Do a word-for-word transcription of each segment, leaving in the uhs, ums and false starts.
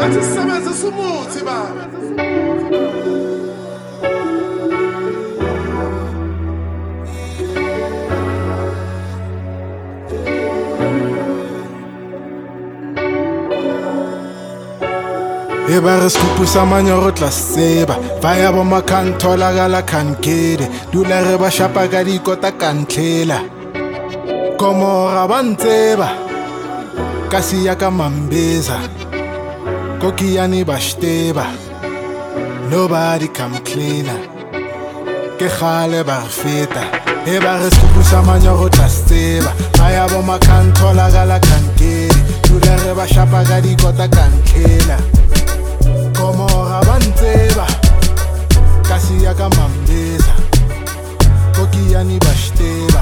Athi sisebenzisa umuthi baba. Eba re skupu sa manyoro tla seba vaya bo makanthola gala kankede dula re ba shapa ka dikota kantlela komo ga bantseba kasi ya ka mambeza kokiyani bashteba nobody come cleaner ke khale ba feta eba re skupu sa manyoro tla seba vaya bo makanthola gala kankede dula re ba shapa ka dikota kantlela Como rabantseba kasi ya ka mambeza kokiyani bashteba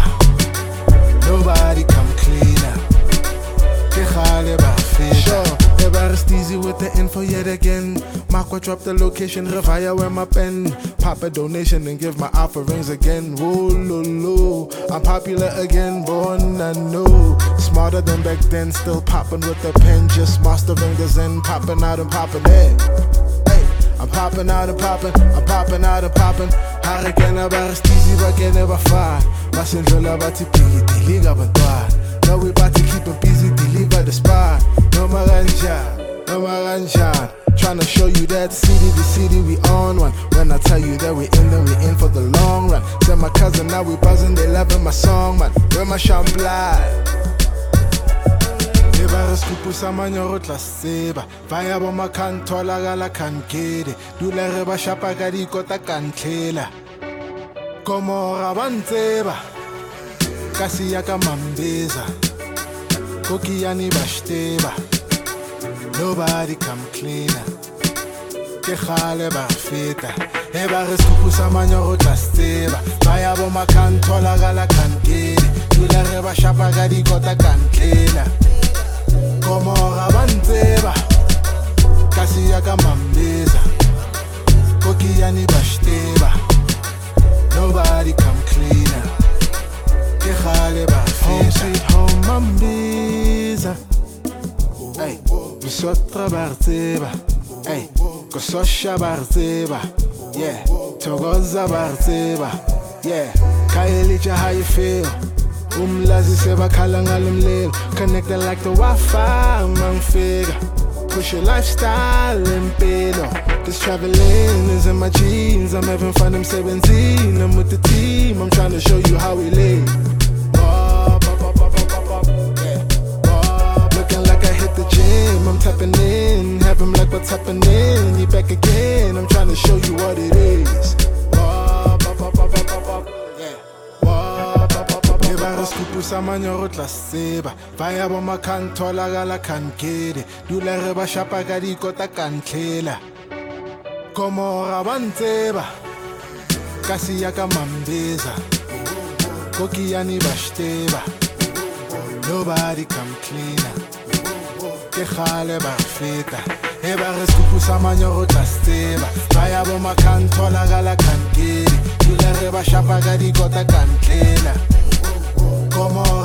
nobody come cleaner ke khale ba feta eba re steezy with the info yet again Makwa drop the location revaya where my pen pop a donation and give my offerings again whoa lo lo I'm popular again born and know smarter than back then still popping with the pen just mastering the zen popping out and popping hey I'm popping out and popping, I'm popping out and popping. Harikena baristizi bakene bafa. Masendlola bathi pigi deliga bantwana. Now we about to keep it busy, deliver the spot. No maranja, no maranja. Tryna show you that city, the city we on one. When I tell you that we in, then we in for the long run. Tell my cousin now we buzzing, they loving my song, man. Where my champagne? Eba re skupu sa manyoro tla seba vaya bo makanthola gala kankede dula re ba shapa ka dikota kantlela komo ga bantseba kasi ya ka mambeza kokiyani bashteba nobody come cleaner ke khale ba feta eba re skupu sa manyoro tla seba vaya bo makanthola gala kankede dula re ba shapa ka dikota kantlela Como rabantseba kasi ya ka mambeza kokiyani bashteba nobody come cleaner ke khale ba home sweet home mambeza hey misotra bartseba hey kososha bartseba yeah togoza bartseba yeah kaelija how you feel Umlazi seba khala ngalomlelo connected like the Wi-Fi man figure push your lifestyle impilo cause traveling is in my jeans I'm having fun I'm seventeen I'm with the team I'm trying to show you how we live Bob, bob, bob, bob, bob, bob. Yeah. Bob, looking like I hit the gym I'm tapping in have him like what's happening he back again I'm trying to show you what it is Bob, bob, bob, bob, bob, bob. Skupu sa manyoro tla seba vaya bo makanthola gala kankede dula re ba shapa ka dikota kantlela komo ga bantseba kasi ya ka mambeza kokiyani bashteba nobody come cleaner ke khale ba feta eba re skupu sa manyoro tla seba vaya bo makanthola gala kankede dula re ba shapa ka dikota kantlela Como